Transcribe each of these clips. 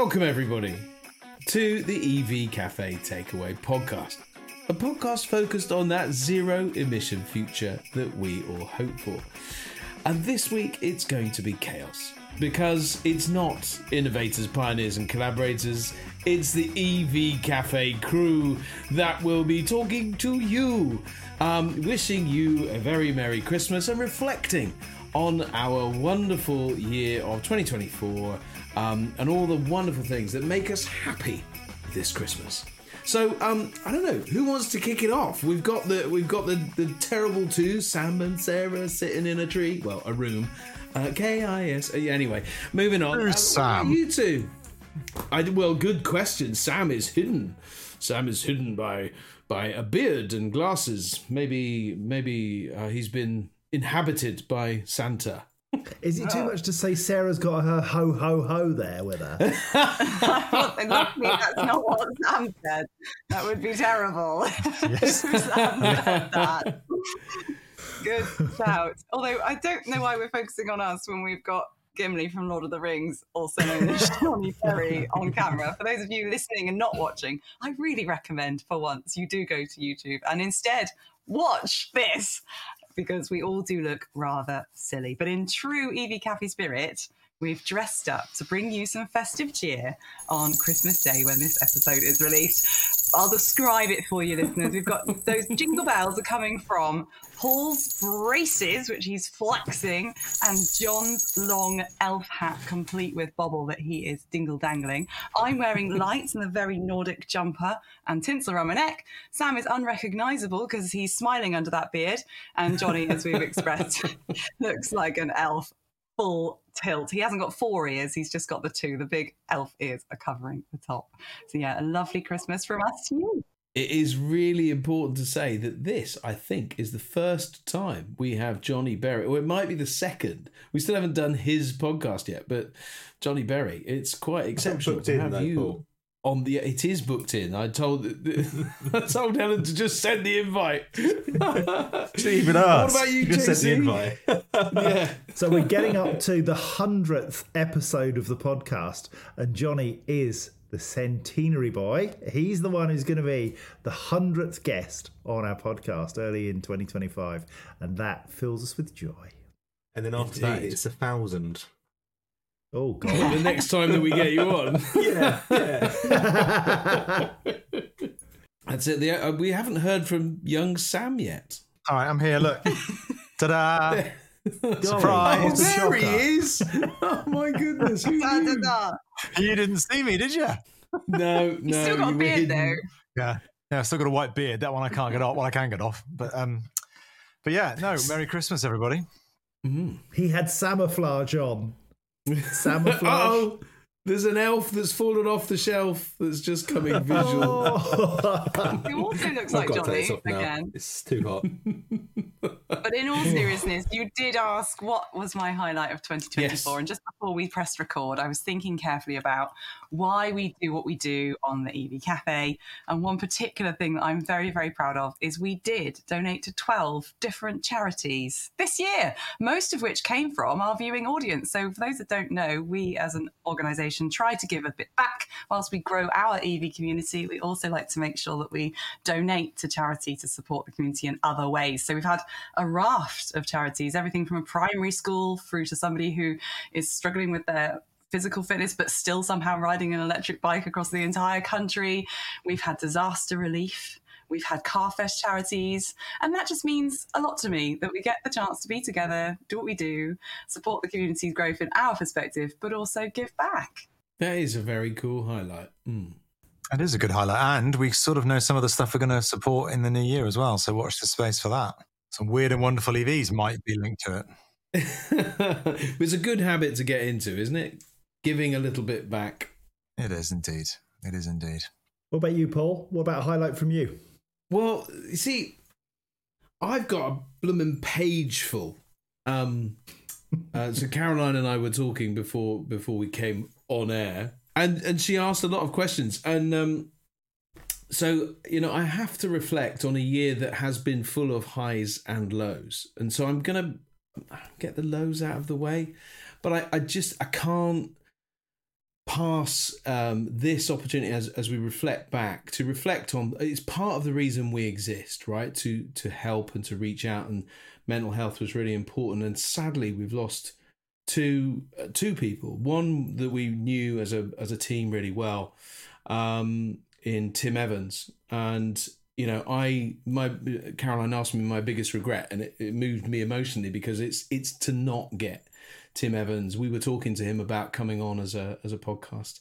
Welcome, everybody, to the EV Cafe Takeaway Podcast. A podcast focused on that zero-emission future that we all hope for. And this week, it's going to be chaos. Because it's not innovators, pioneers and collaborators, it's the EV Cafe crew that will be talking to you, wishing you a very Merry Christmas and reflecting on our wonderful year of 2024 and all the wonderful things that make us happy this Christmas. So I don't know who wants to kick it off. We've got the terrible two, Sam and Sarah, sitting in a tree, well, a room. KIS. Anyway, moving on. Who's Sam? You two. Well, good question. Sam is hidden. Sam is hidden by a beard and glasses. Maybe he's been inhabited by Santa. Is it too much to say Sarah's got her ho ho ho there with her? Luckily, that's not what Sam said. That would be terrible. Yes. Sam said that. Good shout. Although I don't know why we're focusing on us when we've got Gimli from Lord of the Rings, also known as Johnny Berry, on camera. For those of you listening and not watching, I really recommend for once you do go to YouTube and instead watch this, because we all do look rather silly. But in true EV Cafe spirit, we've dressed up to bring you some festive cheer on Christmas Day when this episode is released. I'll describe it for you, listeners. We've got those jingle bells are coming from Paul's braces, which he's flexing, and John's long elf hat, complete with bobble that he is dingle-dangling. I'm wearing lights and a very Nordic jumper and tinsel around my neck. Sam is unrecognisable because he's smiling under that beard. And Johnny, as we've expressed, looks like an elf. Full tilt. He hasn't got 4 ears, he's just got the 2. The big elf ears are covering the top. So yeah, a lovely Christmas from us to you. It is really important to say that this, I think, is the first time we have Johnny Berry, or it might be the second. We still haven't done his podcast yet, but Johnny Berry, it's quite exceptional to have you Paul. on the. It is booked in. I told Helen to just send the invite. Even asked. What about you, just sent the JC? invite. Yeah. So we're getting up to the 100th episode of the podcast, and Johnny is the centenary boy. He's the one who's going to be the 100th guest on our podcast early in 2025, and that fills us with joy. And then after that, Indeed. it's 1,000. Oh, God. The next time that we get you on. Yeah. That's it. We haven't heard from young Sam yet. All right, I'm here. Look. Ta-da. Surprise. Oh, there he is. Oh, my goodness. Who Da, da, knew? da. You didn't see me, did you? No. He's still got a you were beard hidden. though. Yeah. I've still got a white beard. That one I can't get off. Well, I can get off. But yeah, no, Merry Christmas, everybody. He had camouflage on. Camouflage. Oh, there's an elf that's fallen off the shelf that's just coming visual. Oh. He also looks I've like got to take Johnny this off now. again. It's too hot. But in all seriousness, you did ask what was my highlight of 2024. Yes. And just before we pressed record, I was thinking carefully about why we do what we do on the EV Cafe. And one particular thing that I'm very, very proud of is we did donate to 12 different charities this year, most of which came from our viewing audience. So for those that don't know, we as an organisation try to give a bit back whilst we grow our EV community. We also like to make sure that we donate to charity to support the community in other ways. So we've had a raft of charities, everything from a primary school through to somebody who is struggling with their physical fitness but still somehow riding an electric bike across the entire country. We've had disaster relief. We've had Carfest charities, and that just means a lot to me that we get the chance to be together, do what we do, support the community's growth in our perspective, but also give back. That is a very cool highlight. It is a good highlight. And we sort of know some of the stuff we're going to support in the new year as well. So watch the space for that. Some weird and wonderful EVs might be linked to it. It's a good habit to get into, isn't it? Giving a little bit back. It is indeed. It is indeed. What about you, Paul? What about a highlight from you? Well, you see, I've got a blooming page full. So Caroline and I were talking before we came on air, and she asked a lot of questions, and so I have to reflect on a year that has been full of highs and lows, and so I'm gonna get the lows out of the way, but I can't pass this opportunity as we reflect back to reflect on. It's part of the reason we exist, right? To help and to reach out, and mental health was really important. And sadly, we've lost two people. One that we knew as a team really well, in Tim Evans, and Caroline asked me my biggest regret, and it moved me emotionally because it's to not get Tim Evans. We were talking to him about coming on as a podcast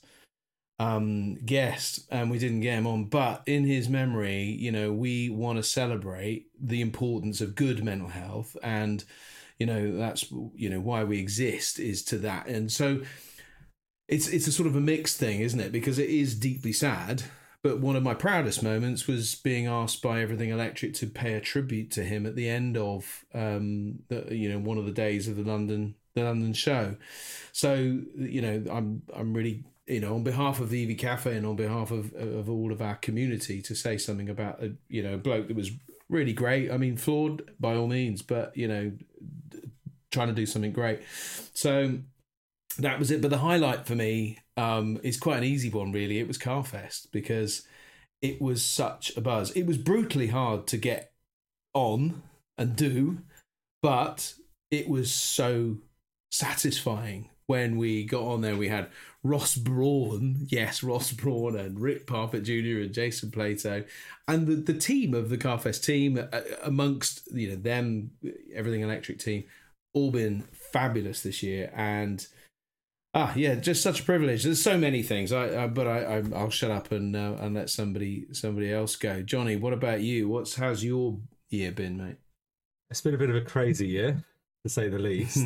guest, and we didn't get him on. But in his memory, we want to celebrate the importance of good mental health, and that's why we exist, is to that. And so it's a sort of a mixed thing, isn't it? Because it is deeply sad. But one of my proudest moments was being asked by Everything Electric to pay a tribute to him at the end of one of the days of the London show. So I'm really, on behalf of the EV Cafe and on behalf of all of our community, to say something about a bloke that was really great. I mean, flawed by all means, but trying to do something great. So that was it. But the highlight for me is quite an easy one, really. It was Carfest, because it was such a buzz. It was brutally hard to get on and do, but it was so satisfying when we got on there. We had Ross Brawn, and Rick Parfitt Jr. and Jason Plato, and the team of the Carfest team, amongst them, Everything Electric team, all been fabulous this year. And just such a privilege. There's so many things. I'll shut up and let somebody else go. Johnny, what about you? How's your year been, mate? It's been a bit of a crazy year, to say the least.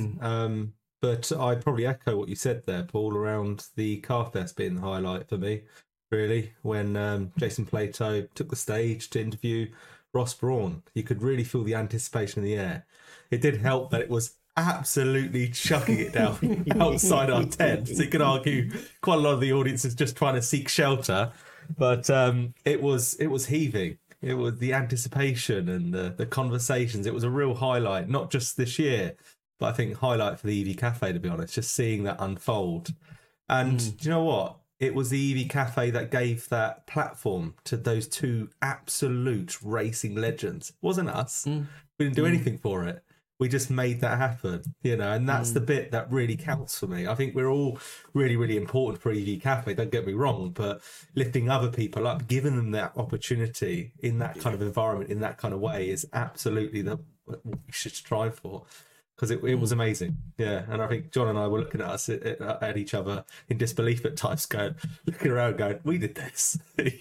But I'd probably echo what you said there, Paul, around the Carfest being the highlight for me, really, when Jason Plato took the stage to interview Ross Brawn. You could really feel the anticipation in the air. It did help that it was absolutely chucking it down outside our tent. So you could argue quite a lot of the audience is just trying to seek shelter, but it was heaving. It was the anticipation and the conversations. It was a real highlight, not just this year, but I think highlight for the EV Cafe, to be honest, just seeing that unfold. And do you know what? It was the EV Cafe that gave that platform to those two absolute racing legends. It wasn't us. We didn't do anything for it. We just made that happen, and that's the bit that really counts for me. I think we're all really, really important for EV Cafe, don't get me wrong, but lifting other people up, giving them that opportunity in that kind of environment, in that kind of way, is absolutely what we should strive for, because it was amazing. Yeah, and I think John and I were looking at us at each other in disbelief at times, looking around going, we did this,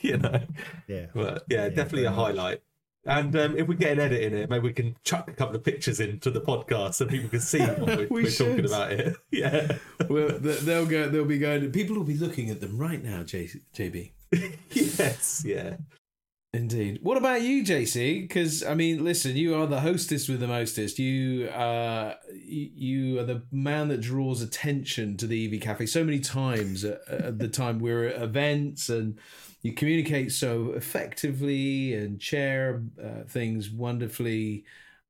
Yeah. But definitely a highlight. And if we get an edit in it, maybe we can chuck a couple of pictures into the podcast so people can see what we're talking about here. Yeah. Well, they'll be going. People will be looking at them right now, JB. Yes. Yeah. Indeed. What about you, JC? Because I mean, listen, you are the hostess with the mostest. You are the man that draws attention to the EV Cafe so many times at the time we're at events, and you communicate so effectively and share things wonderfully.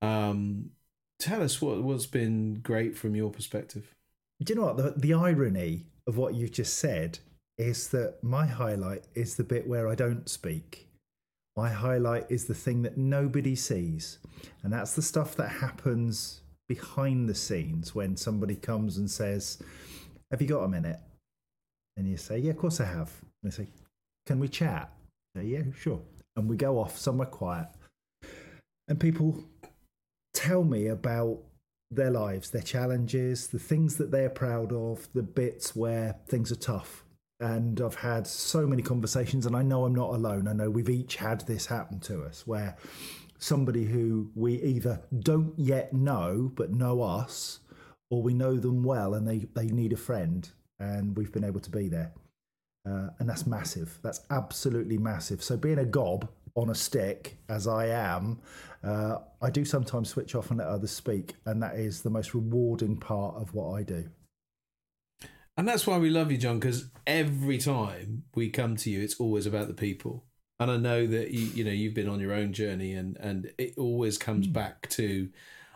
Tell us what's been great from your perspective. Do you know what? The irony of what you've just said is that my highlight is the bit where I don't speak. My highlight is the thing that nobody sees. And that's the stuff that happens behind the scenes when somebody comes and says, have you got a minute? And you say, yeah, of course I have. And they say, can we chat? I say, yeah, sure. And we go off somewhere quiet. And people tell me about their lives, their challenges, the things that they're proud of, the bits where things are tough. And I've had so many conversations, and I know I'm not alone. I know we've each had this happen to us, where somebody who we either don't yet know, but know us, or we know them well and they need a friend, and we've been able to be there. And that's massive. That's absolutely massive. So being a gob on a stick, as I am, I do sometimes switch off and let others speak. And that is the most rewarding part of what I do. And that's why we love you, John, because every time we come to you, it's always about the people. And I know that you've been on your own journey, and it always comes back to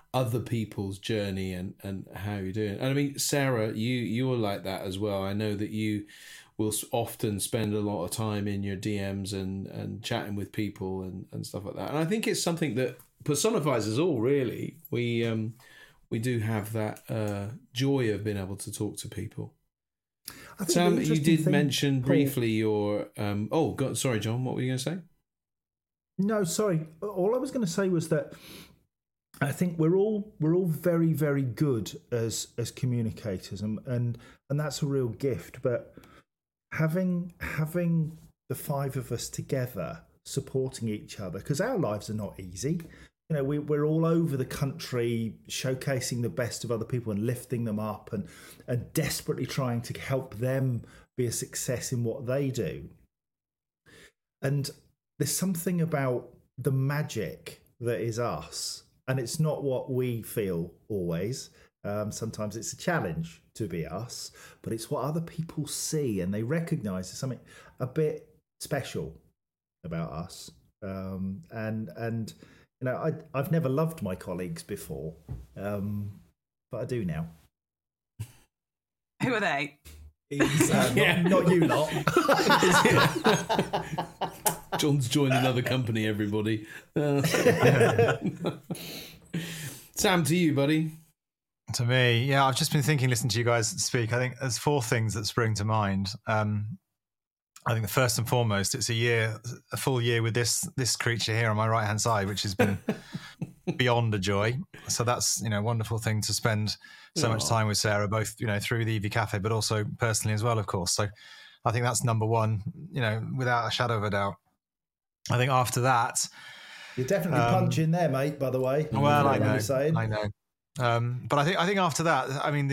other people's journey and how you're doing. And I mean, Sarah, you're like that as well. I know that you will often spend a lot of time in your DMs and chatting with people and stuff like that. And I think it's something that personifies us all, really. We do have that joy of being able to talk to people. Sam, you did mention briefly your... sorry, John, what were you going to say? No, sorry. All I was going to say was that I think we're all very, very good as communicators, and that's a real gift. But having the five of us together supporting each other, because our lives are not easy. You know, we're all over the country showcasing the best of other people and lifting them up and desperately trying to help them be a success in what they do. And there's something about the magic that is us, and it's not what we feel always. Sometimes it's a challenge to be us, but it's what other people see and they recognise as something a bit special about us. And you know, I've never loved my colleagues before, but I do now. Who are they? Not you lot. John's joined another company, everybody. Sam, to you, buddy. To me, yeah, I've just been thinking, listening to you guys speak. I think there's 4 things that spring to mind. I think the first and foremost, it's a full year with this creature here on my right hand side, which has been beyond a joy. So that's, you know, a wonderful thing to spend so much time with Sarah, both, you know, through the EV Cafe, but also personally as well, of course. So I think that's number one, you know, without a shadow of a doubt. I think after that, you're definitely punching there, mate. By the way, well, I know. But I think after that, I mean,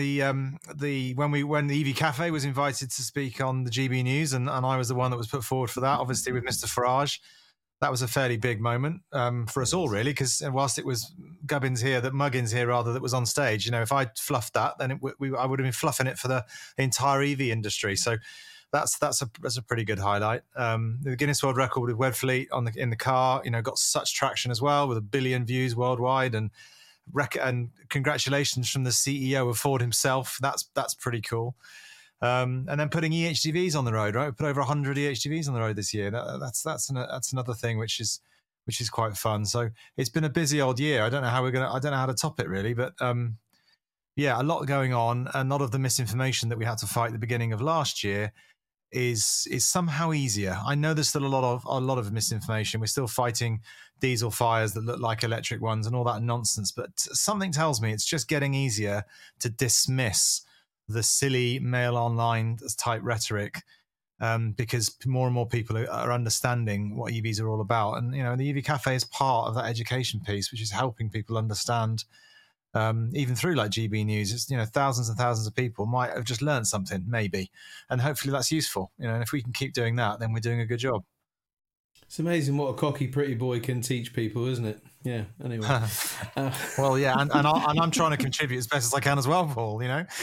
when the EV Cafe was invited to speak on the GB News, and I was the one that was put forward for that, obviously with Mr. Farage, that was a fairly big moment for us all, really, because whilst it was Muggins here that was on stage, you know, if I'd fluffed that, then I would have been fluffing it for the entire EV industry. So that's a pretty good highlight. The Guinness World Record with Webfleet in the car, you know, got such traction as well, with 1 billion views worldwide, and congratulations from the CEO of Ford himself. That's pretty cool. And then putting EHDVs on the road, right? We put over 100 EHDVs on the road this year. That's another thing which is quite fun. So it's been a busy old year. I don't know how to top it, really, but yeah, a lot going on. A lot of the misinformation that we had to fight at the beginning of last year is somehow easier. I know there's still a lot of misinformation. We're still fighting diesel fires that look like electric ones and all that nonsense, but something tells me it's just getting easier to dismiss the silly mail online type rhetoric, because more and more people are understanding what EVs are all about. And, you know, the EV Cafe is part of that education piece, which is helping people understand, even through like GB News. It's, you know, thousands and thousands of people might have just learned something, maybe, and hopefully that's useful. You know, and if we can keep doing that, then we're doing a good job. It's amazing what a cocky pretty boy can teach people, isn't it? Yeah. Anyway. Well, yeah, and I'm trying to contribute as best as I can as well, Paul. You know.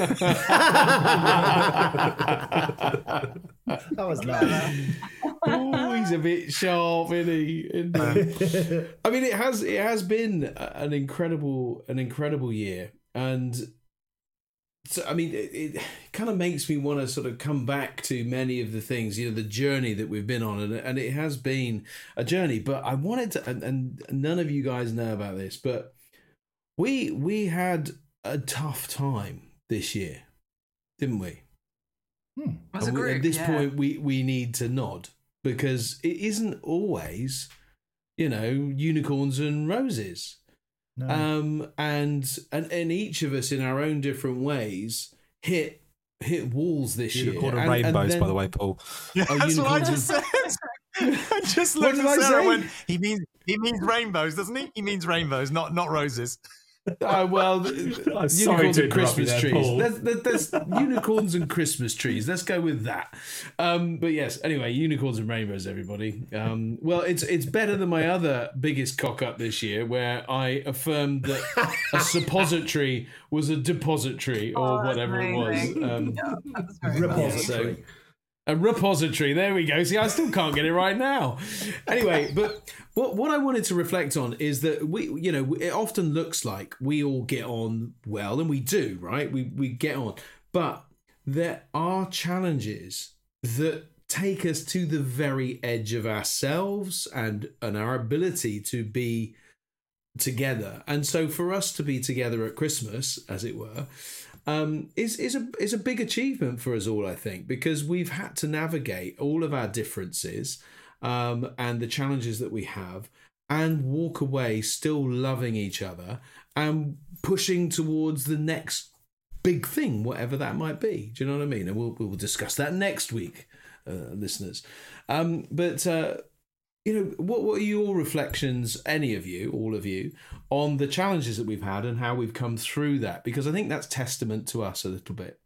That was nice. Oh, he's a bit sharp, isn't he? I mean, it has been an incredible year, and so I mean, it kind of makes me want to sort of come back to many of the things, you know, the journey that we've been on, and it has been a journey. But I wanted to, and none of you guys know about this, but we had a tough time this year, didn't we? As a group, at this point, we need to nod, because it isn't always, you know, unicorns and roses. No. And each of us in our own different ways hit walls this year. Unicorn and rainbows, then, by the way, Paul. Yeah, that's what I just said. I just looked at Sarah and went, he means rainbows, doesn't he? He means rainbows, not roses. Well, unicorns and Christmas trees. There's unicorns and Christmas trees. Let's go with that. But yes, anyway, unicorns and rainbows, everybody. Well, it's better than my other biggest cock up this year, where I affirmed that a suppository was a depository, or whatever it was. Repository. A repository. There we go. See, I still can't get it right now. Anyway, but what I wanted to reflect on is that it often looks like we all get on well, and we do, right? We get on, but there are challenges that take us to the very edge of ourselves and our ability to be together. And so for us to be together at Christmas, as it were, is a big achievement for us all, I think, because we've had to navigate all of our differences and the challenges that we have, and walk away still loving each other and pushing towards the next big thing, whatever that might be. Do you know what I mean? And we'll discuss that next week, listeners. What are your reflections, any of you, all of you, on the challenges that we've had and how we've come through that? Because I think that's testament to us a little bit.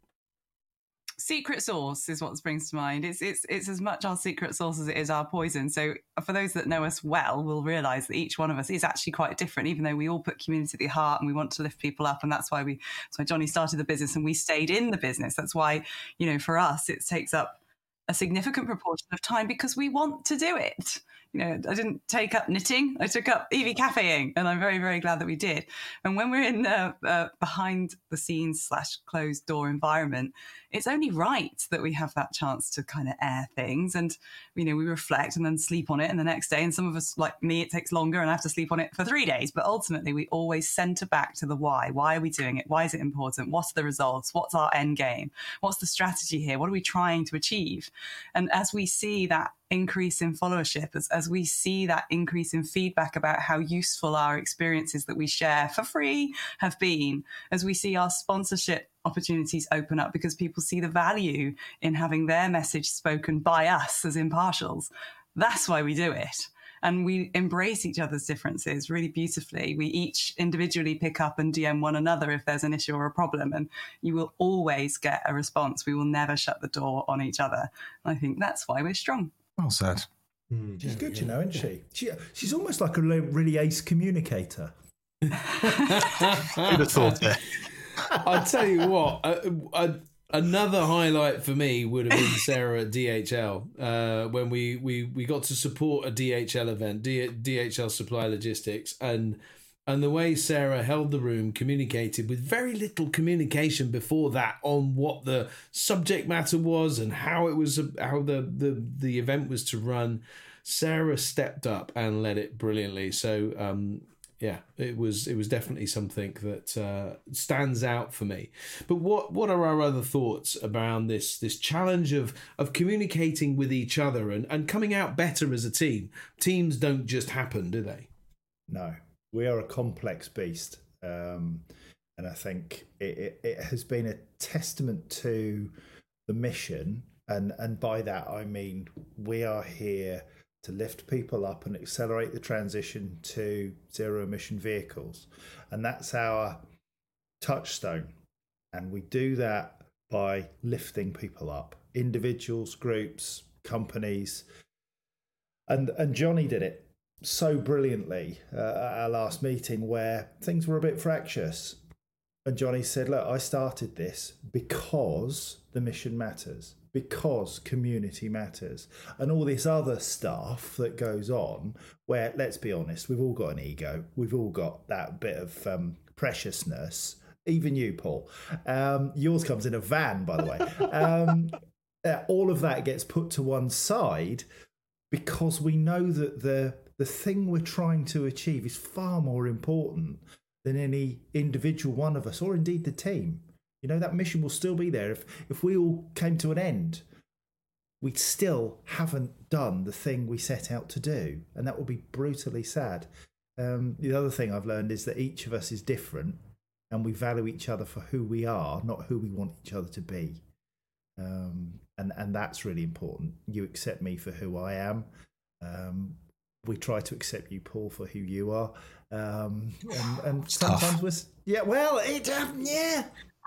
Secret sauce is what springs to mind. It's as much our secret sauce as it is our poison. So for those that know us well, will realise that each one of us is actually quite different, even though we all put community at the heart and we want to lift people up. And that's why Johnny started the business and we stayed in the business. That's why, for us, it takes up a significant proportion of time because we want to do it. I didn't take up knitting. I took up EV cafeing, and I'm very, very glad that we did. And when we're in behind the scenes / closed door environment, it's only right that we have that chance to kind of air things. And, we reflect and then sleep on it. And the next day, and some of us, like me, it takes longer and I have to sleep on it for 3 days. But ultimately, we always center back to the why. Why are we doing it? Why is it important? What's the results? What's our end game? What's the strategy here? What are we trying to achieve? And as we see that increase in followership, as we see that increase in feedback about how useful our experiences that we share for free have been, as we see our sponsorship opportunities open up because people see the value in having their message spoken by us as impartials, that's why we do it. And we embrace each other's differences really beautifully. We each individually pick up and DM one another if there's an issue or a problem, and you will always get a response. We will never shut the door on each other. And I think that's why we're strong. Well said. She's good, isn't she? She's almost like a really ace communicator. Who'd have thought it? I'll tell you what, another highlight for me would have been Sarah at DHL when we got to support a DHL event, DHL Supply Logistics, and the way Sarah held the room, communicated with very little communication before that on what the subject matter was and how the event was to run. Sarah stepped up and led it brilliantly. So it was definitely something that stands out for me. But what are our other thoughts around this challenge of communicating with each other and coming out better as a team? Teams don't just happen, do they? No. We are a complex beast, and I think it has been a testament to the mission, and by that I mean we are here to lift people up and accelerate the transition to zero-emission vehicles, and that's our touchstone, and we do that by lifting people up, individuals, groups, companies, and Johnny did it so brilliantly at our last meeting where things were a bit fractious, and Johnny said, look, I started this because the mission matters, because community matters, and all this other stuff that goes on where, let's be honest, we've all got an ego, we've all got that bit of preciousness, even you, Paul. Yours comes in a van, by the way. All of that gets put to one side because we know that the thing we're trying to achieve is far more important than any individual one of us, or indeed the team. That mission will still be there. If we all came to an end, we still haven't done the thing we set out to do, and that would be brutally sad. The other thing I've learned is that each of us is different, and we value each other for who we are, not who we want each other to be. And that's really important. You accept me for who I am. We try to accept you, Paul, for who you are. And sometimes we're... Yeah, well, yeah.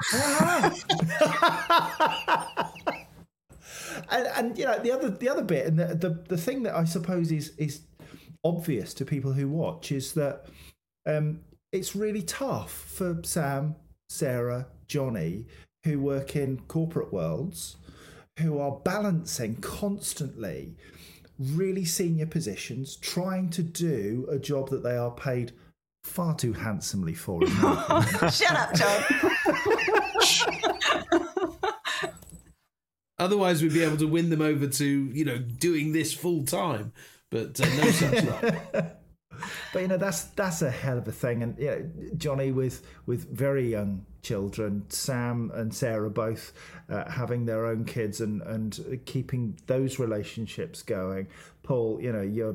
and the other bit, and the thing that I suppose is obvious to people who watch is that it's really tough for Sam, Sarah, Johnny, who work in corporate worlds, who are balancing constantly really senior positions, trying to do a job that they are paid far too handsomely for. Shut up, John. Otherwise, we'd be able to win them over to, doing this full time. But no such luck. But that's a hell of a thing, and Johnny with very young children, Sam and Sarah both having their own kids and keeping those relationships going. Paul, you're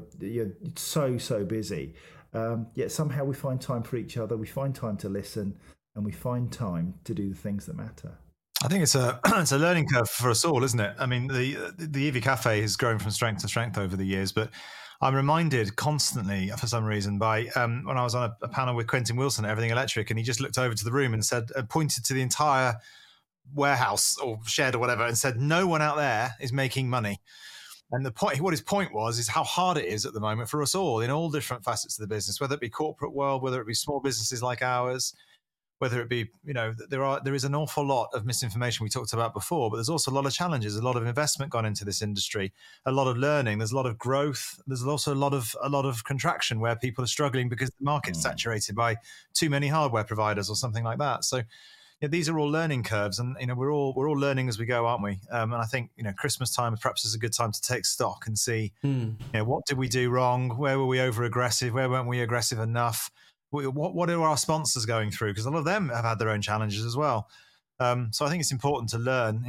so busy, yet somehow we find time for each other. We find time to listen, and we find time to do the things that matter. I think it's a learning curve for us all, isn't it? I mean, the EV Cafe has grown from strength to strength over the years, but I'm reminded constantly, for some reason, by when I was on a panel with Quentin Wilson at Everything Electric, and he just looked over to the room and pointed to the entire warehouse or shed or whatever, and said, "No one out there is making money." And what his point was, is how hard it is at the moment for us all in all different facets of the business, whether it be corporate world, whether it be small businesses like ours, whether it be, there is an awful lot of misinformation we talked about before, but there's also a lot of challenges, a lot of investment gone into this industry, a lot of learning, there's a lot of growth, there's also a lot of contraction where people are struggling because the market's saturated by too many hardware providers or something like that. So these are all learning curves, and we're all learning as we go, aren't we? And I think Christmas time perhaps is a good time to take stock and see what did we do wrong, where were we over aggressive, where weren't we aggressive enough. What are our sponsors going through? Because a lot of them have had their own challenges as well. So I think it's important to learn.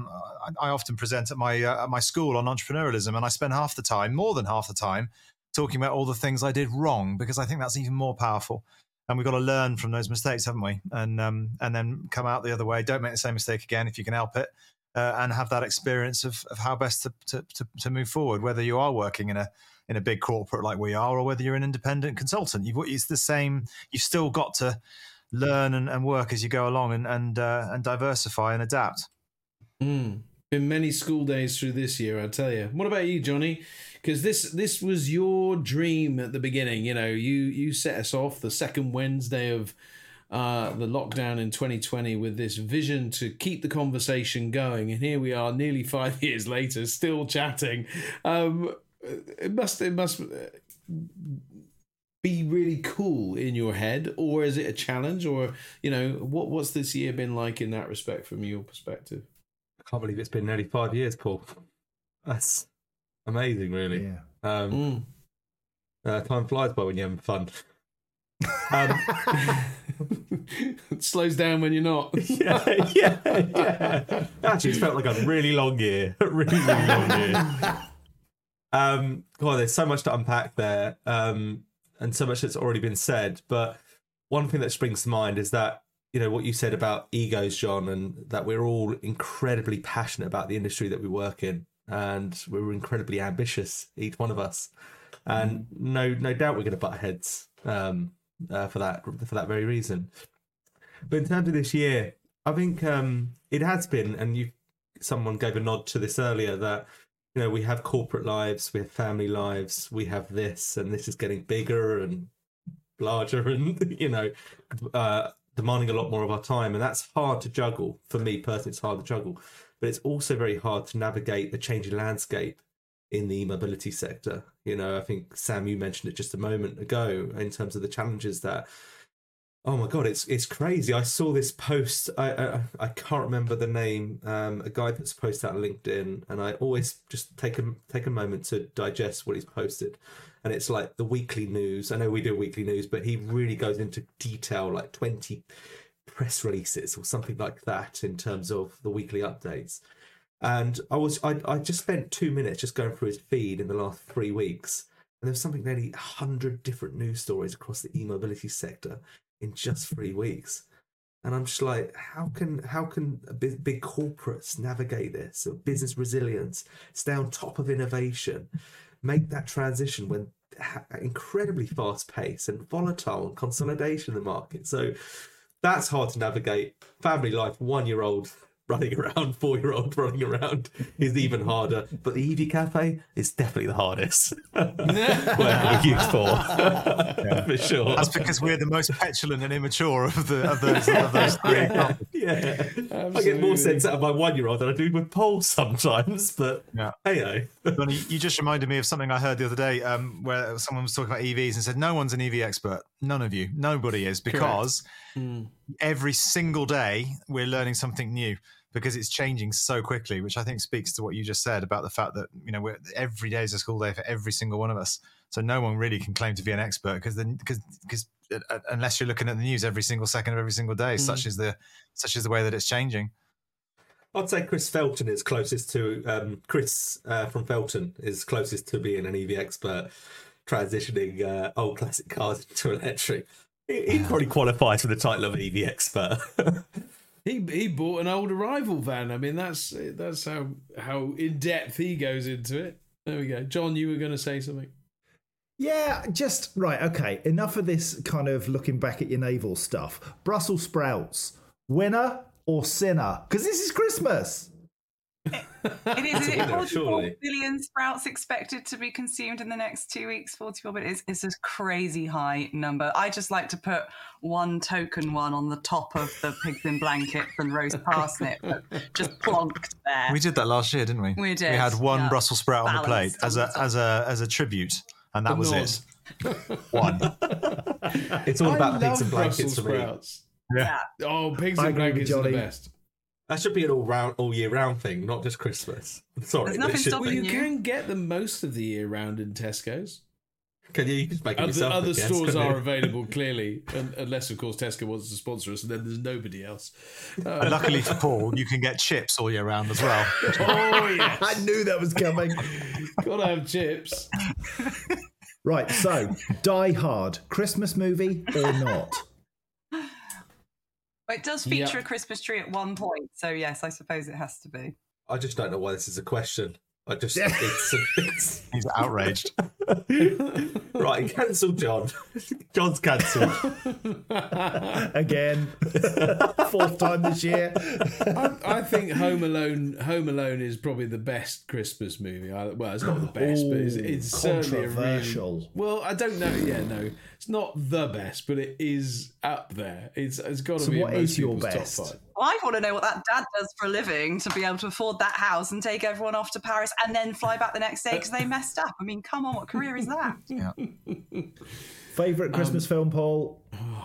I often present at my school on entrepreneurialism, and I spend more than half the time, talking about all the things I did wrong, because I think that's even more powerful. And we've got to learn from those mistakes, haven't we? And then come out the other way. Don't make the same mistake again if you can help it, and have that experience of how best to move forward. Whether you are working in a big corporate like we are, or whether you're an independent consultant, it's the same. You've still got to learn and work as you go along, and diversify and adapt. Been many school days through this year, I tell you. What about you, Johnny? Because this was your dream at the beginning. You set us off the second Wednesday of the lockdown in 2020 with this vision to keep the conversation going, and here we are, nearly 5 years later, still chatting. It must be really cool in your head, or is it a challenge, or what's this year been like in that respect from your perspective? I can't believe it's been nearly 5 years, Paul. That's amazing, really. Yeah. Time flies by when you're having fun. It slows down when you're not. Yeah. Actually, it's felt like a really long year. God, there's so much to unpack there, and so much that's already been said. But one thing that springs to mind is that, what you said about egos, John, and that we're all incredibly passionate about the industry that we work in, and we're incredibly ambitious, each one of us. And no doubt we're going to butt heads for that very reason. But in terms of this year, I think it has been, and someone gave a nod to this earlier, that we have corporate lives, we have family lives, we have this, and this is getting bigger and larger, and demanding a lot more of our time, and that's hard to juggle. For me personally, it's hard to juggle, but it's also very hard to navigate the changing landscape in the e-mobility sector. I think, Sam, you mentioned it just a moment ago in terms of the challenges that, oh my God, it's crazy. I saw this post, I can't remember the name, a guy that's posted out on LinkedIn, and I always just take a moment to digest what he's posted. And it's like the weekly news. I know we do weekly news, but he really goes into detail, like 20 press releases or something like that in terms of the weekly updates. And I just spent 2 minutes just going through his feed in the last 3 weeks, and there was something nearly 100 different news stories across the e-mobility sector in just 3 weeks. And I'm just like, how can big corporates navigate this? So business resilience, stay on top of innovation, make that transition when incredibly fast pace and volatile and consolidation in the market. So that's hard to navigate. Family life, 1-year-old running around, 4-year-old running around is even harder. But the EV Cafe is definitely the hardest. Where we're used for sure. That's because we're the most petulant and immature of those three. Yeah, I get more sense out of my 1-year-old than I do with Paul sometimes. But hey, Johnny, you just reminded me of something I heard the other day, where someone was talking about EVs and said, "No one's an EV expert. None of you. Nobody is, because every single day we're learning something new." Because it's changing so quickly, which I think speaks to what you just said about the fact that, you know, every day is a school day for every single one of us. So no one really can claim to be an expert because unless you're looking at the news every single second of every single day, such is the way that it's changing. I'd say Chris Felton is closest to Chris from Felton is closest to being an EV expert, transitioning old classic cars into electric. He probably qualifies for the title of EV expert. He bought an old Arrival van. I mean, that's how in depth he goes into it. There we go. John, you were going to say something. Yeah, just right. Okay, enough of this kind of looking back at your navel stuff. Brussels sprouts, winner or sinner? Because this is Christmas. It is. Is it 44 surely. billion sprouts expected to be consumed in the next 2 weeks? 44 billion. It's a crazy high number. I just like to put one token one on the top of the pigs in blankets and roast parsnip, just plonked there. We did that last year, didn't we? We did. We had one yeah. Brussels sprout on the plate as a tribute, and that was it. One. It's all about pigs and blankets Brussels for me. sprouts. Yeah. Oh, pigs I and agree with blankets are the Johnny. best. That should be an all year round thing, not just Christmas. Sorry, There's nothing it should stopping be. You you. can get them most of the year round in Tesco's. Can you just make it yourself? Other I guess, stores couldn't are you? available, clearly, unless, of course, Tesco wants to sponsor us, and then there's nobody else. And luckily for Paul, you can get chips all year round as well. Oh, yes. I knew that was coming. Gotta have chips. Right, so Die Hard, Christmas movie or not? It does feature Yep. a Christmas tree at one point, so yes, I suppose it has to be. I just don't know why this is a question. I just it's He's outraged. right. Cancel John. John's cancelled. Again, fourth time this year. I think Home Alone is probably the best Christmas movie. Well, it's not the best, but it's certainly controversial. a really... Well, I don't know. Yeah, no, it's not the best, but it is up there. It's got to So be what in most is your people's best? top 5. Well, I want to know what that dad does for a living to be able to afford that house and take everyone off to Paris and then fly back the next day because they messed up. I mean, come on, what career is that? Yeah. Favourite Christmas film, Paul?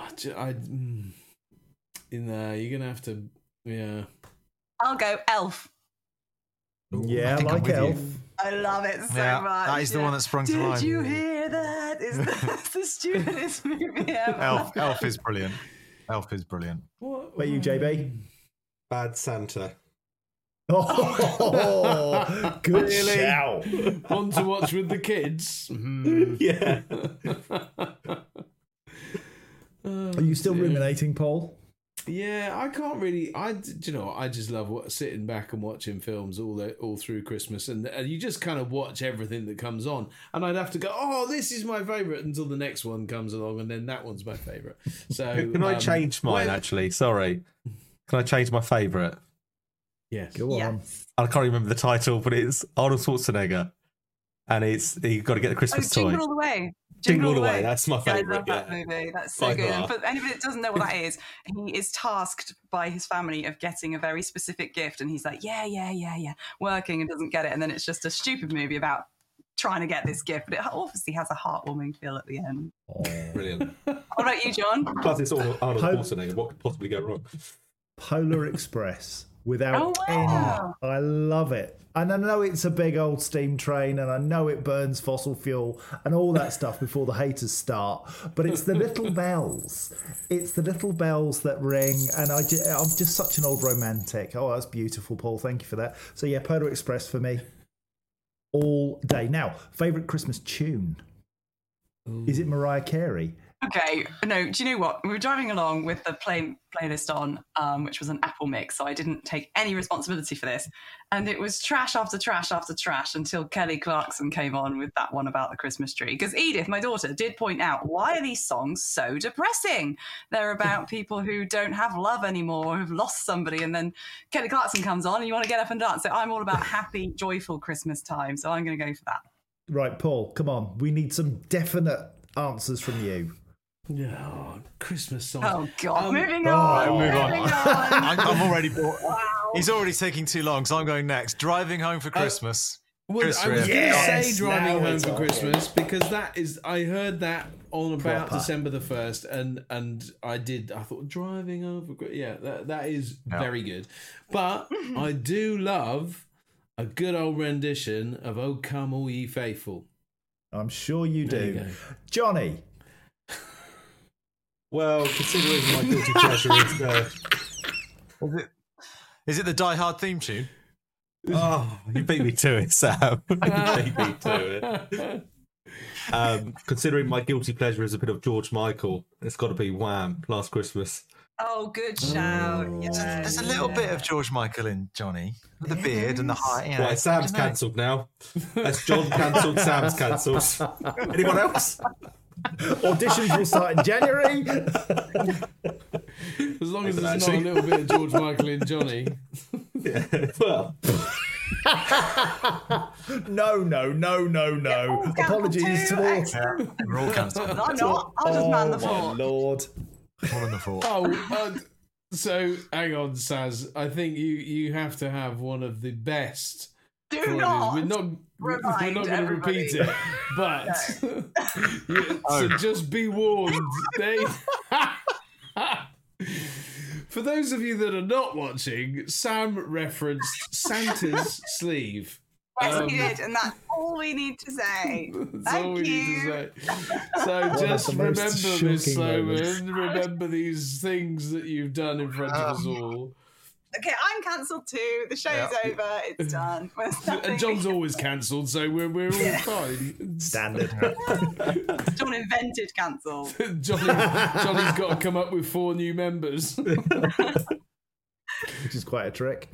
You're gonna have to. Yeah. I'll go Elf. Yeah, I think I'm like with you. Elf. I love it so Yeah, much. that is the one that sprung to Did mind. you hear that? It's the stupidest movie ever. Elf is brilliant. Elf is brilliant. What about you, JB? Bad Santa. Oh, good Really? shout. One to watch with the kids. Mhm. Yeah. Are you still ruminating, Paul? Yeah, I can't really. Do you know what? I just love sitting back and watching films all through Christmas, and you just kind of watch everything that comes on. And I'd have to go, oh, this is my favourite, until the next one comes along, and then that one's my favourite. So Can I change mine? Actually, sorry. Can I change my favourite? Yes. Go on. Yes. I can't remember the title, but it's Arnold Schwarzenegger, and it's you've got to get the Oh, Christmas toy. Jingle All the Way. Jingle All the Way. That's my Yeah, I favourite. love that movie. That's so By good. far. And for anybody that doesn't know what that is, he is tasked by his family of getting a very specific gift, and he's like, yeah, working and doesn't get it, and then it's just a stupid movie about trying to get this gift, but it obviously has a heartwarming feel at the end. Brilliant. What about you, John? Plus, it's all Arnold Hope- Schwarzenegger. What could possibly go wrong? Polar Express. Without Oh, wow. any. I love it. And I know it's a big old steam train, and I know it burns fossil fuel and all that stuff before the haters start. But it's the little bells. It's the little bells that ring. And I'm just such an old romantic. Oh, that's beautiful, Paul. Thank you for that. So, yeah, Polar Express for me all day. Now, favourite Christmas tune? Is it Mariah Carey? Okay, no, do you know what? We were driving along with the playlist on, which was an Apple mix, so I didn't take any responsibility for this. And it was trash after trash after trash until Kelly Clarkson came on with that one about the Christmas tree. Because Edith, my daughter, did point out, why are these songs so depressing? They're about people who don't have love anymore, or who've lost somebody. And then Kelly Clarkson comes on and you want to get up and dance. So I'm all about happy, joyful Christmas time. So I'm going to go for that. Right, Paul, come on. We need some definite answers from you. Yeah, Christmas songs. Oh, God. Moving on. Move on. Moving on. I'm already bored. Wow. He's already taking too long, so I'm going next. Driving home for Christmas. Well, Chris I was Rea. going to Yes, say Driving now Home it's for on. Christmas because that is, I heard that on about Proper. December the 1st and I thought Driving Home for Christmas, yeah, that is very good. But I do love a good old rendition of Oh Come All Ye Faithful. I'm sure you There you do. go. Johnny. Well, considering my guilty pleasure Is it the Die Hard theme tune? oh, you beat me to it, Sam. You beat me to it. Considering my guilty pleasure is a bit of George Michael, it's got to be Wham! Last Christmas. Oh, good shout. Yes. There's a little bit of George Michael in Johnny, with the beard and the height. You know, Right, Sam's cancelled now. That's John cancelled. Sam's cancelled. Anyone else? Auditions will start in January. As long as there's not a little bit of George Michael in Johnny. Yeah. Well, No. Apologies to all. We're all cancelled. I'm not. I'll just man the my fort. Lord. All in the fort. So hang on, Saz. I think you have to have one of the best. Do We're not. not remind going to everybody. repeat it, but so just be warned. For those of you that are not watching, Sam referenced Santa's sleeve. Yes, he did, and that's all we need to say. That's all we Thank need you. to say. So of just the most remember, Miss shocking Sloman, moments. remember these things that you've done in front of us all. Okay, I'm cancelled too. The show's over. It's done. There's nothing- And John's always cancelled, so we're all fine. Standard. John invented cancelled. Johnny's got to come up with 4 new members. Which is quite a trick.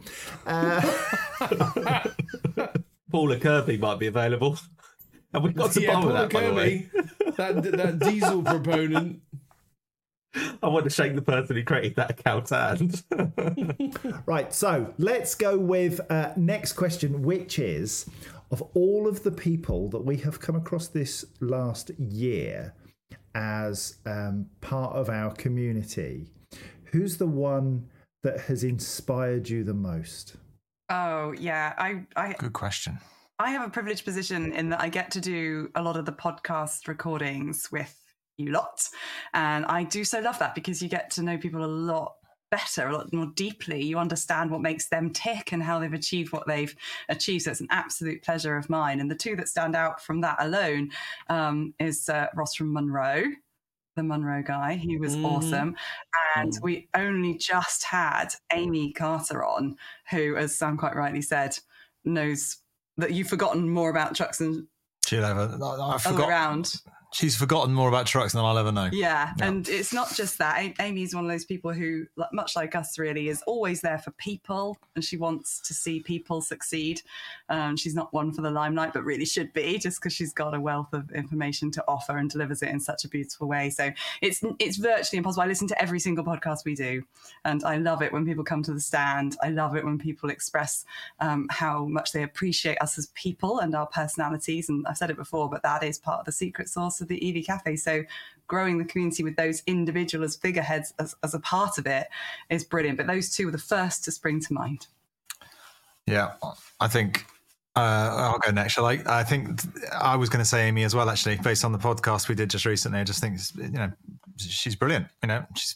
Paula Kirby might be available. And we've got to bother Paula that, by the way. Kirby, that diesel proponent. I want to shake the person who created that account hand. Right, so let's go with next question, which is, of all of the people that we have come across this last year as part of our community, who's the one that has inspired you the most? Oh yeah, I Good question. I have a privileged position in that I get to do a lot of the podcast recordings with you lot, and I do so love that because you get to know people a lot better, a lot more deeply. You understand what makes them tick and how they've achieved what they've achieved. So it's an absolute pleasure of mine. And the two that stand out from that alone is Ross from Monroe, the Monroe guy. He was awesome. And we only just had Amy Carter on, who, as Sam quite rightly said, knows that you've forgotten more about trucks than She'll ever. I other forgot. around. She's forgotten more about trucks than I'll ever know. Yeah, and it's not just that. Amy's one of those people who, much like us, really is always there for people, and she wants to see people succeed. She's not one for the limelight, but really should be, just because she's got a wealth of information to offer and delivers it in such a beautiful way. So it's virtually impossible. I listen to every single podcast we do, and I love it when people come to the stand. I love it when people express how much they appreciate us as people and our personalities. And I've said it before, but that is part of the secret sauce of the EV Cafe. So growing the community with those individual as figureheads as a part of it is brilliant. But those two were the first to spring to mind. Yeah, I think I'll go next. Shall I? I think I was going to say Amy as well, actually, based on the podcast we did just recently. I just think, she's brilliant. She's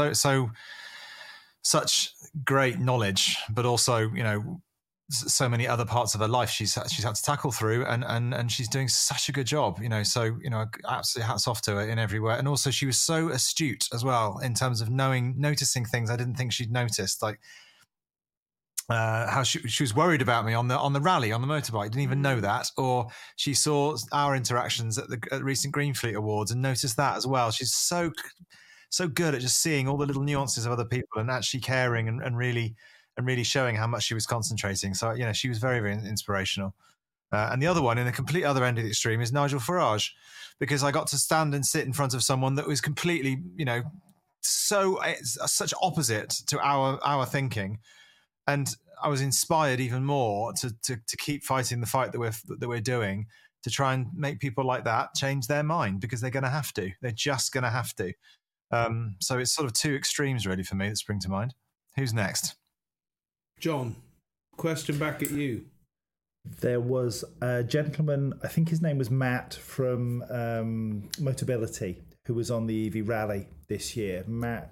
such great knowledge, but also, so many other parts of her life she's had to tackle through, and she's doing such a good job. Absolutely hats off to her in every way. And also, she was so astute as well in terms of noticing things I didn't think she'd noticed, like how she was worried about me on the rally on the motorbike. Didn't even know that, or she saw our interactions at the recent Greenfleet Awards and noticed that as well. She's so good at just seeing all the little nuances of other people and actually caring and really showing how much she was concentrating. So she was very, very inspirational. And the other one, in the complete other end of the extreme, is Nigel Farage, because I got to stand and sit in front of someone that was completely, such opposite to our thinking. And I was inspired even more to keep fighting the fight that we're doing, to try and make people like that change their mind, because they're going to have to. They're just going to have to. So it's sort of two extremes really for me that spring to mind. Who's next? John, question back at you. There was a gentleman, I think his name was Matt from Motability, who was on the EV Rally this year. Matt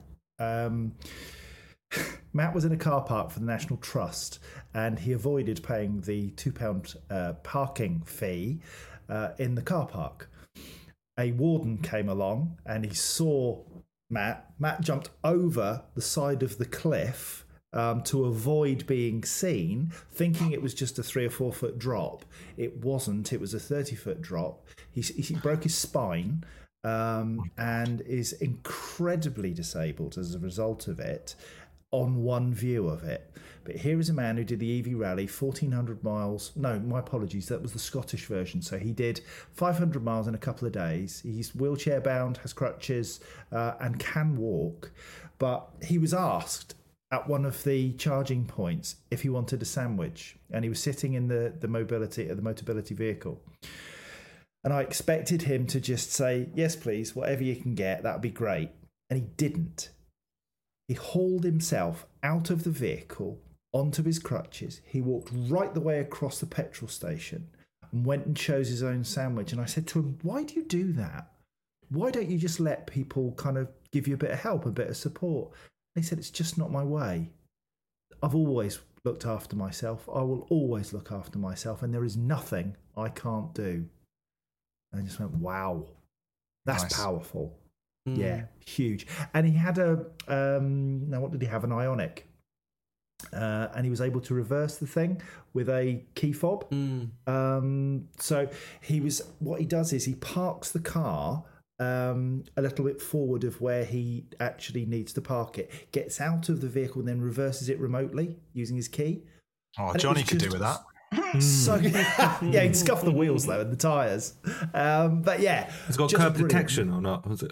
was in a car park for the National Trust, and he avoided paying the £2 parking fee in the car park. A warden came along and he saw Matt. Matt jumped over the side of the cliff to avoid being seen, thinking it was just a 3 or 4 foot drop. It wasn't. It was a 30-foot drop. He broke his spine and is incredibly disabled as a result of it, on one view of it. But here is a man who did the EV Rally, 1,400 miles. No, my apologies. That was the Scottish version. So he did 500 miles in a couple of days. He's wheelchair bound, has crutches, and can walk. But he was asked at one of the charging points if he wanted a sandwich, and he was sitting in the Motability vehicle. And I expected him to just say, yes, please, whatever you can get, that'd be great. And he didn't. He hauled himself out of the vehicle onto his crutches. He walked right the way across the petrol station and went and chose his own sandwich. And I said to him, why do you do that? Why don't you just let people kind of give you a bit of help, a bit of support? And he said, it's just not my way. I've always looked after myself. I will always look after myself. And there is nothing I can't do. And I just went, wow, that's nice. Powerful. Yeah, huge. And he had now what did he have? An Ionic. And he was able to reverse the thing with a key fob. So what he does is he parks the car a little bit forward of where he actually needs to park it, gets out of the vehicle and then reverses it remotely using his key. Oh, and Johnny could do with that. So yeah, he'd scuff the wheels though and the tyres. But yeah, it's got curb detection or not? Was it?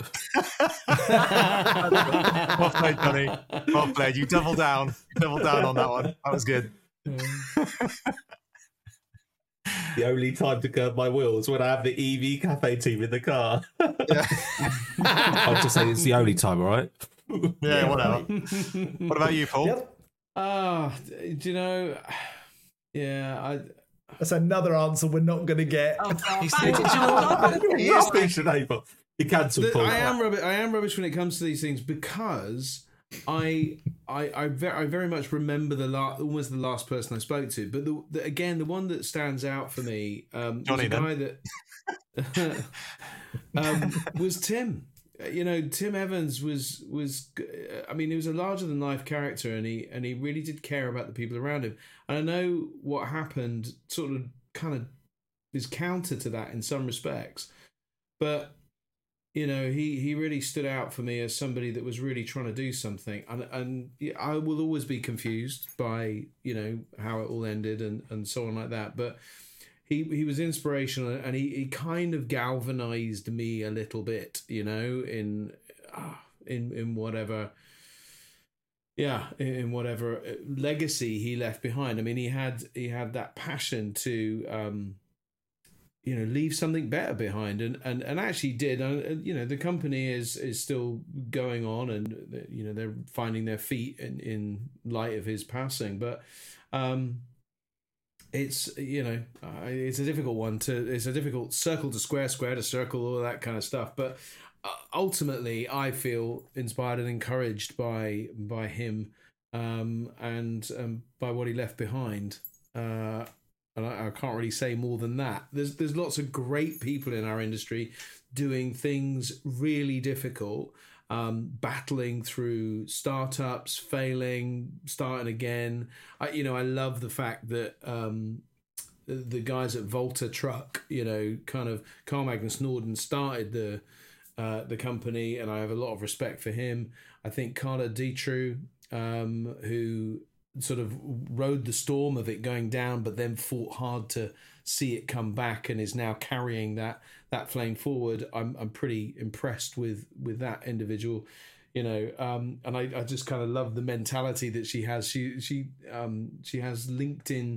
Well played, Johnny. Well played. You doubled down. On that one. That was good. The only time to curb my wheels when I have the EV Cafe team in the car. Yeah. I'll just say it's the only time, all right? Yeah, whatever. What about you, Paul? Do you know? Yeah, that's another answer we're not going to get. Oh, God. You're speaking able. You cancelled, Paul. I am rubbish when it comes to these things, because I very much remember almost the last person I spoke to. But the one that stands out for me, Johnny, was a guy that was Tim. Tim Evans was I mean, he was a larger than life character, and he really did care about the people around him. And I know what happened sort of kind of is counter to that in some respects, but he really stood out for me as somebody that was really trying to do something. And I will always be confused by how it all ended and so on like that, but he was inspirational, and he kind of galvanized me a little bit, in whatever, in whatever legacy he left behind. I mean, he had that passion to, leave something better behind, and actually did. The company is still going on, and they're finding their feet in light of his passing, but. It's it's a difficult one it's a difficult circle to square to circle, all that kind of stuff, but ultimately I feel inspired and encouraged by him and by what he left behind, and I can't really say more than that. There's lots of great people in our industry doing things really difficult, battling through startups, failing, starting again. I love the fact that the guys at Volta Truck, kind of Carl Magnus Norden started the company, and I have a lot of respect for him. I think Carla Ditru, who sort of rode the storm of it going down, but then fought hard to see it come back, and is now carrying that flame forward. I'm pretty impressed with that individual, and I just kind of love the mentality that she has. She has LinkedIn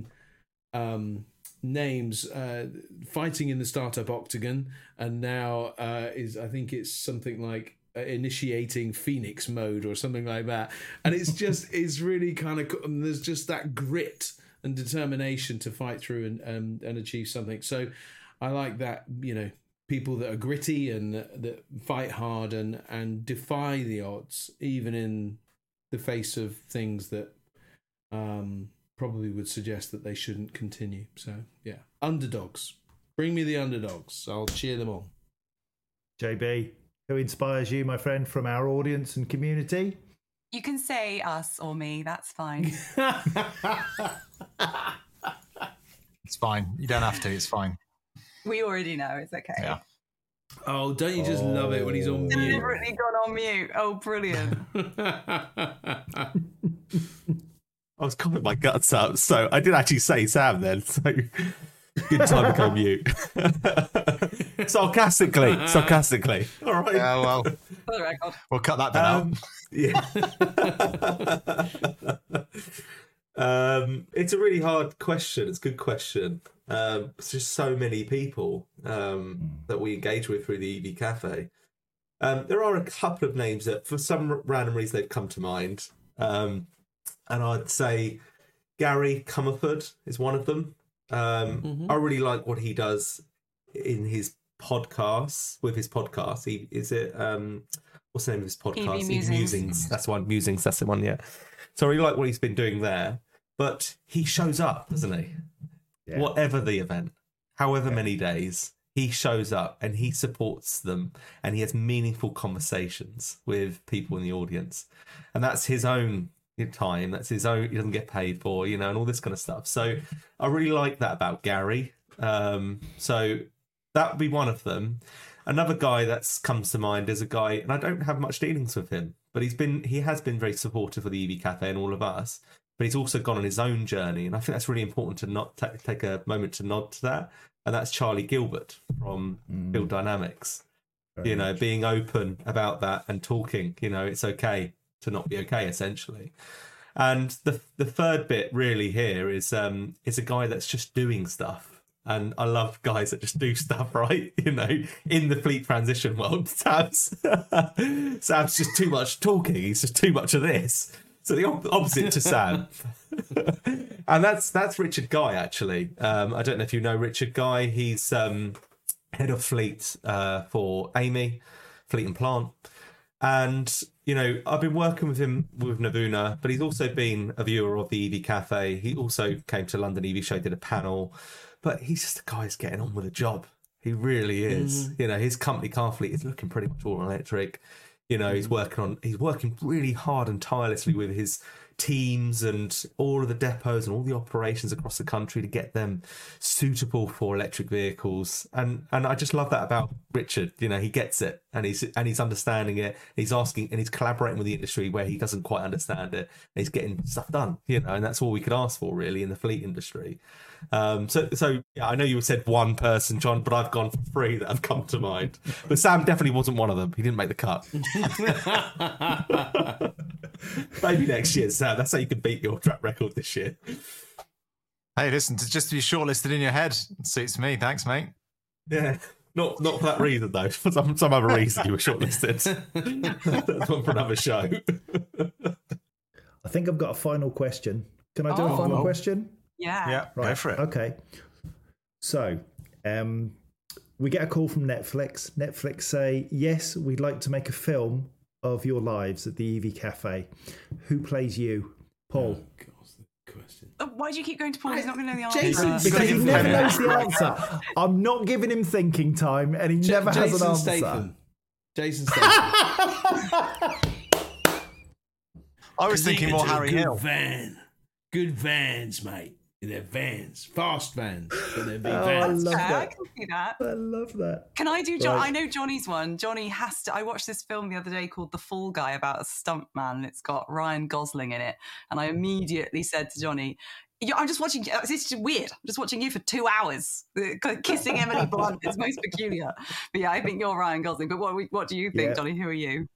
names, fighting in the startup octagon, and now I think it's something like initiating Phoenix mode or something like that, and it's really kind of, there's just that grit and determination to fight through and achieve something. So I like that, people that are gritty and that fight hard and defy the odds, even in the face of things that probably would suggest that they shouldn't continue. So yeah, underdogs, bring me the underdogs, I'll cheer them on. JB, who inspires you, my friend, from our audience and community? You can say us or me, that's fine. It's fine. You don't have to. It's fine. We already know, it's okay. Yeah. Oh, don't you just love it when he's on mute? Deliberately gone on mute. Oh, brilliant. I was coughing my guts up, so I did actually say Sam then. So good time to go mute. Sarcastically. All right. Yeah, well, For the record. we'll cut that bit out. Yeah. It's a really hard question. It's a good question. It's just so many people that we engage with through the EV Cafe. There are a couple of names that, for some random reason, they've come to mind. And I'd say Gary Comerford is one of them. I really like what he does in his podcasts. With his podcast, what's the name of his podcast? EV Musings. That's one. Musings. That's the one. Yeah. So I really like what he's been doing there. But he shows up, doesn't he? Yeah. Whatever the event, however many days, he shows up and he supports them, and he has meaningful conversations with people in the audience, and that's his own time. That's his own. He doesn't get paid for, and all this kind of stuff. So I really like that about Gary. So that would be one of them. Another guy that's comes to mind is a guy, and I don't have much dealings with him, but he has been very supportive of the EV Cafe and all of us. But he's also gone on his own journey, and I think that's really important to not take a moment to nod to that. And that's Charlie Gilbert from Build Dynamics. Being open about that and talking. It's okay to not be okay, essentially. And the third bit really here is a guy that's just doing stuff. And I love guys that just do stuff, right? In the fleet transition world, Sam's just too much talking. He's just too much of this. So the opposite to Sam. And that's Richard Guy, actually. I don't know if you know Richard Guy. He's head of fleet for Amy, Fleet and Plant. And, I've been working with him with Navuna, but he's also been a viewer of the EV Cafe. He also came to London EV Show, did a panel. But he's just a guy who's getting on with a job. He really is. His company car fleet is looking pretty much all electric. He's working really hard and tirelessly with his teams and all of the depots and all the operations across the country to get them suitable for electric vehicles. And I just love that about Richard. He gets it, and he's understanding it. He's asking, and he's collaborating with the industry where he doesn't quite understand it. And he's getting stuff done, and that's all we could ask for really in the fleet industry. So yeah, I know you said one person, John, but I've gone for three that have come to mind. But Sam definitely wasn't one of them. He didn't make the cut. Maybe next year, Sam. That's how you can beat your track record this year. Hey, listen, to just be shortlisted in your head suits me. Thanks, mate. Yeah. Not for that reason, though. For some other reason you were shortlisted. That's one for another show. I think I've got a final question. Can I do a final question? Yeah. Right. Go for it. Okay. So, we get a call from Netflix. Netflix say, yes, we'd like to make a film of your lives at the EV Cafe. Who plays you? Paul. Oh, God, the question. Why do you keep going to Paul? He's not going to know the answer. Jason, Because he never knows the answer. I'm not giving him thinking time, and he never has an Jason answer. Statham. Jason Statham. I was thinking more Harry Hill. Good vans, mate. They're vans, fast vans, but they're big I vans. love I that. can see that. I love that. Can I do John? Right. I know Johnny's one. Johnny has to. I watched this film the other day called The Fall Guy about a stuntman. It's got Ryan Gosling in it, and I immediately said to Johnny, "I'm just watching. It's just weird. I'm just watching you for 2 hours kissing Emily Blunt. It's most peculiar." But yeah, I think you're Ryan Gosling. But what do you think, Yeah. Johnny? Who are you?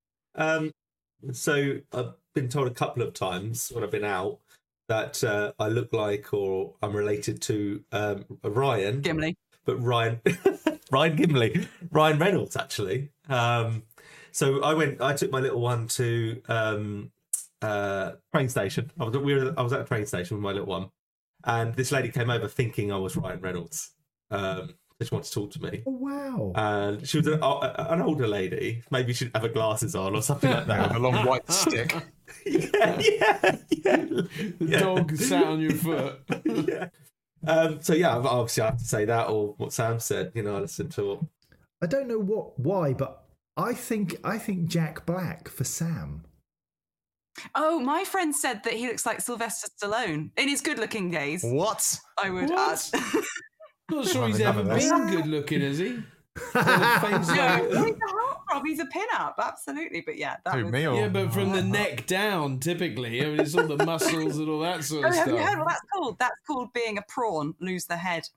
So I've been told a couple of times when I've been out that I look like or I'm related to Ryan Gimli. but Ryan Gimli, Ryan Reynolds actually. So I took my little one to train station. I was at a train station with my little one, and this lady came over thinking I was Ryan Reynolds. She wanted to talk to me. Oh, wow. And she was an older lady. Maybe she didn't have her glasses on or something like that. With a long white stick. yeah. The dog sat on your foot. Yeah. So yeah, obviously I have to say that or what Sam said. I listened to what. I don't know why, but I think Jack Black for Sam. Oh, my friend said that he looks like Sylvester Stallone in his good-looking days. What? I would What? add. Not sure he's None ever of this. been good looking, has he? No, he's a heartthrob. He's a pin-up, absolutely. But yeah, that Who, was... me or? Yeah, but from the neck down, typically. I mean, it's all the muscles and all that sort Oh, of have you heard stuff. what that's called? That's called being a prawn, lose the head.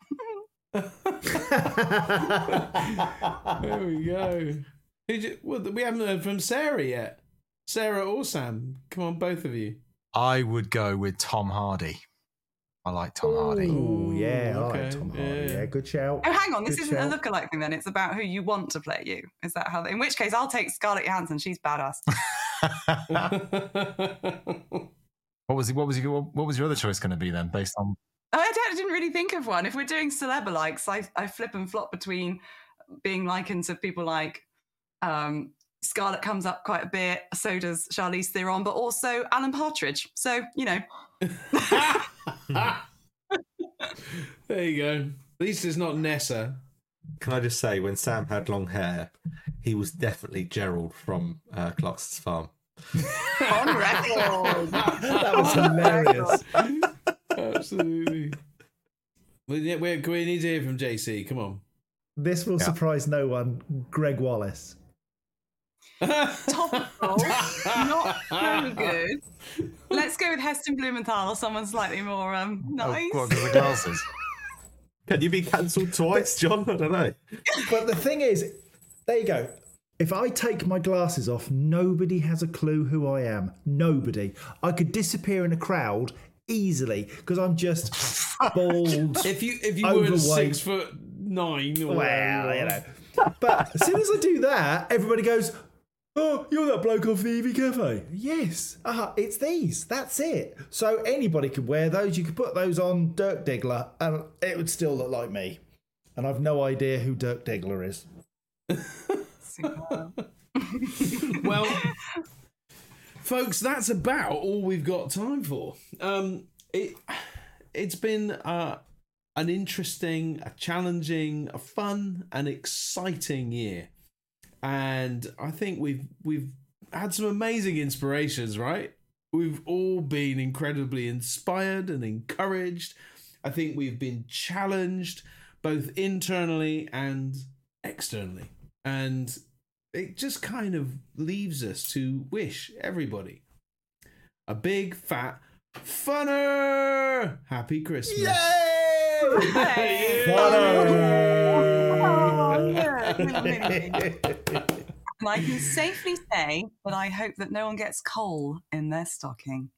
There we go. We haven't heard from Sarah yet. Sarah or Sam. Come on, both of you. I would go with Tom Hardy. I like Tom Hardy. Oh, yeah, I okay, like Tom Hardy. yeah. Yeah, good shout. Oh, hang on, this Good isn't shout. a lookalike thing then. It's about who you want to play you. Is that how? In which case, I'll take Scarlett Johansson. She's badass. What was your other choice going to be then, based on? I didn't really think of one. If we're doing celeb-alikes, I flip and flop between being likened to people like Scarlett comes up quite a bit, so does Charlize Theron, but also Alan Partridge. So, There you go. At least it's not Nessa. Can I just say, when Sam had long hair, he was definitely Gerald from Clarkson's Farm. on record. That was hilarious. Absolutely. We need to hear from JC. Come on. This will surprise no one. Greg Wallace. Topical, not so good. Let's go with Heston Blumenthal or someone slightly more nice. What, because of the glasses? Can you be cancelled twice, John? I don't know. But the thing is, there you go. If I take my glasses off, nobody has a clue who I am. Nobody. I could disappear in a crowd easily because I'm just bald. If you weren't Overweight. 6'9" or Well, whatever you know. But as soon as I do that, everybody goes, "Oh, you're that bloke off the EV Cafe." Yes. It's these. That's it. So anybody could wear those. You could put those on Dirk Diggler and it would still look like me. And I've no idea who Dirk Diggler is. Super. Well, folks, that's about all we've got time for. It's been an interesting, a challenging, a fun, and exciting year, and I think we've had some amazing inspirations. Right, we've all been incredibly inspired and encouraged. I think we've been challenged both internally and externally, and it just kind of leaves us to wish everybody a big fat funner happy Christmas. Hey. And I can safely say that I hope that no one gets coal in their stocking.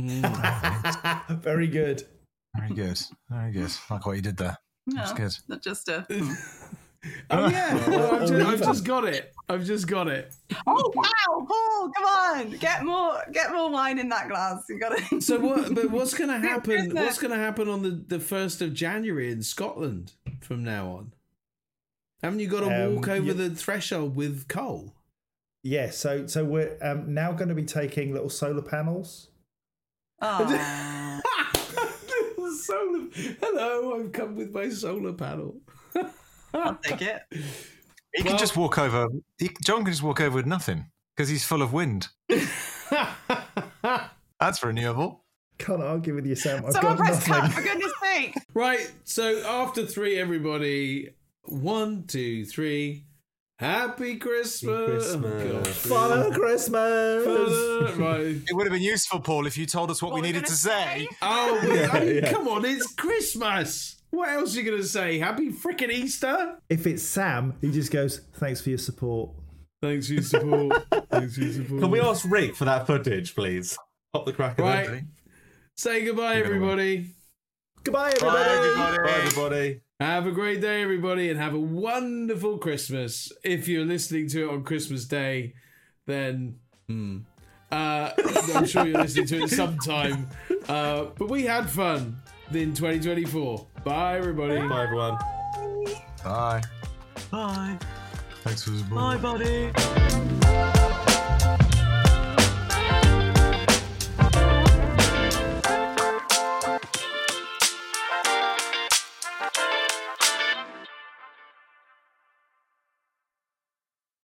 Very good. Very good. Very good. Like what you did there. That's No, good. not just a. Oh yeah, I've just got it. I've just got it. Oh wow, Paul! Come on, get more wine in that glass. You got it. So what? But what's going to happen? Christmas. What's going to happen on the 1st of January in Scotland from now on? Haven't you got to walk over the threshold with coal? Yeah, so we're now going to be taking little solar panels. Oh. Hello, I've come with my solar panel. I'll take it. He can just walk over. John can just walk over with nothing because he's full of wind. That's renewable. Can't argue with you, Sam. I've Someone got press cut, nothing. for goodness sake. Right, so after 3, everybody, 1, 2, 3. Happy Christmas. Father Christmas. Right. It would have been useful, Paul, if you told us what we we're needed gonna to say. Oh, come on, it's Christmas. What else are you going to say? Happy frickin' Easter? If it's Sam, he just goes, thanks for your support. Thanks for your support. Thanks for your support. Can we ask Rick for that footage, please? Pop the crack of Right. it. Say goodbye, everybody. Goodbye, everybody. Bye, everybody. Bye, everybody. Have a great day, everybody, and have a wonderful Christmas. If you're listening to it on Christmas Day, then I'm sure you're listening to it sometime. But we had fun in 2024. Bye, everybody. Bye, everyone. Bye. Bye. Thanks for the support. Bye, buddy.